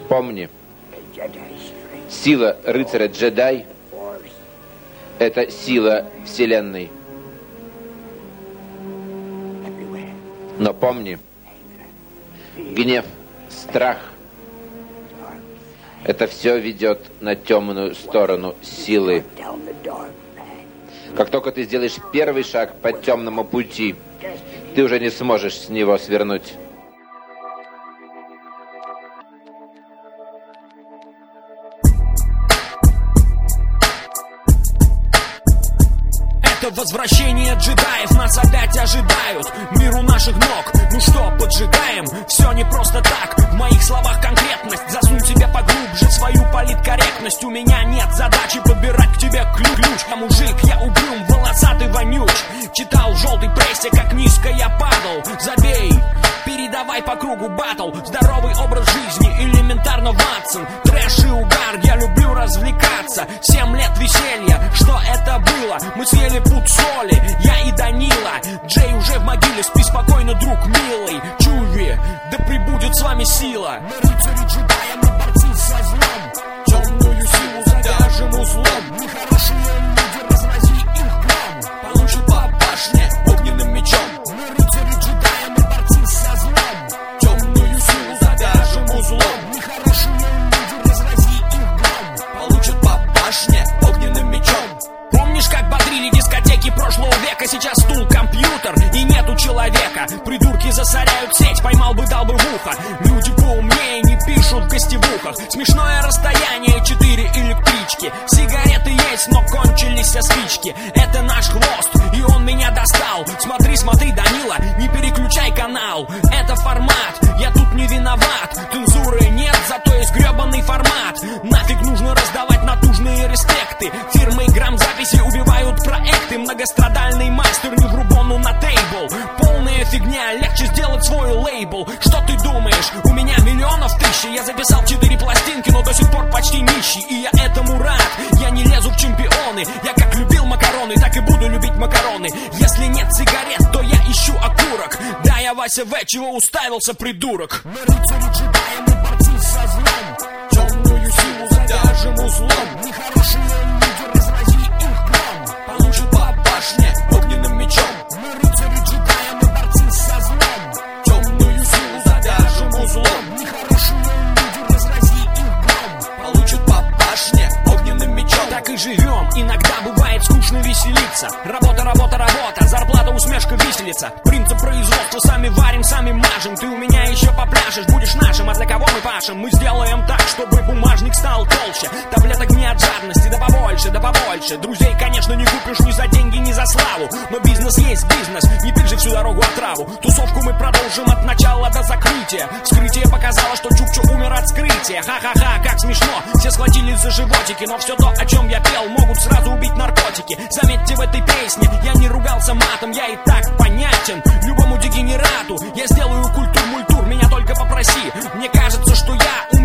Помни, сила рыцаря-джедай — это сила Вселенной. Но помни, гнев, страх — это все ведет на темную сторону силы. Как только ты сделаешь первый шаг по темному пути, ты уже не сможешь с него свернуть. Возвращение джедаев нас опять ожидают. Мир у наших ног, ну что, поджигаем? Все не просто так, в моих словах конкретность. Засунь себе поглубже свою политкорректность. У меня нет задачи подбирать к тебе ключ. Я мужик, я угрюм, волосатый вонюч. Читал в желтой прессе, как низко я падал. Забей, передавай по кругу баттл. Здоровый образ жизни, элементарно Ватсон. Трэш и угар, я люблю развлекаться. 7 лет веселья, что это было? Мы съели пуд соли, я и Данила. Джей уже в могиле, спи спокойно, друг милый. Чуви, да пребудет с вами сила. Мы рыцари джедая, мы борцы со злом. Темную силу задержим узлом. Нехорошие люди, разрази их гром. Получит по башне огненным мечом. Мы рыцари джедая, мы борцы со злом. Темную силу задержим узлом. Нехорошие люди, разрази их гром. Получит по башне огненным мечом. Помнишь, как бодрили дискотеки прошлого века? Сейчас стул, компьютер и нету человека. Придурки засоряют сеть, поймал бы, дал бы в ухо. Люди поумнее не пишут в гостевухах. Смешное расстояние, 4 электрички. Сигареты есть, но кончились все спички. Это наш хвост, и он меня достал. Смотри, смотри, Данила, не переключай канал. Это формат, я тут не виноват. Цензуры нет, зато есть гребаный формат. Нафиг нужно раздавать натужные респекты. Фирмы грамзаписи убивают проекты. Многострадальный мастер, не врубону на тейбл. Полная фигня, легче сделать свой лейбл. Что ты думаешь? У меня миллионов тысяч. Я записал 4 пластинки, но до сих пор почти нищий. И я этому рад, я не лезу в чемпионы. Я как любил макароны, так и буду любить макароны. Если нет сигарет, то я ищу окурок. Да, я Вася В, чего уставился, придурок. Мы рыцари джедаи, мы борцы со злом. Темную силу задержим узлом. Нехорошие люди, разрази их гром. Получит по башне огненным мечом. Мы рыцари джедаи, мы борцы со злом. Темную силу задержим узлом. Нехорошие люди, разрази их гром. Получит по башне огненным мечом. Так и живем, иногда бывает скучно веселиться. Работа, работа, работа, зарплата, усмешка, виселица. Принцип производства, сами варим, сами мажем. Ты у меня еще попляшешь, будешь нашим. А для кого мы пашем? Мы сделаем так, чтобы бумажник стал толще. Таблеток не от жадности, да побольше, да побольше. Друзей, конечно, не купишь ни за деньги, ни за славу. Но бизнес есть бизнес, не пить же всю дорогу отраву. Тусовку мы продолжим от начала до закрытия. Вскрытие показало, что Чукча умер от скрытия. Ха-ха-ха, как смешно, все схватились за животики. Но все то, о чем я пел, могут сразу убить наркотики. Заметьте, в этой песне я не ругался матом. Я и так понятен любому дегенерату. Я сделаю культур-мультур, меня только попроси. Мне кажется, что я